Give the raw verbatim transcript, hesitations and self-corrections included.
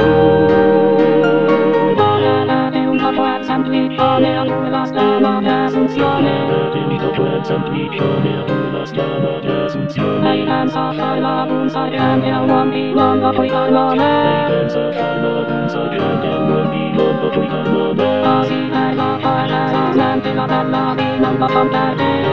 Ei pensa fare la bunza grande a un bimbo poi cannone. Ei pensa fare la bunza grande a un bimbo poi cannone. Così per la parte la mente la bella di non lo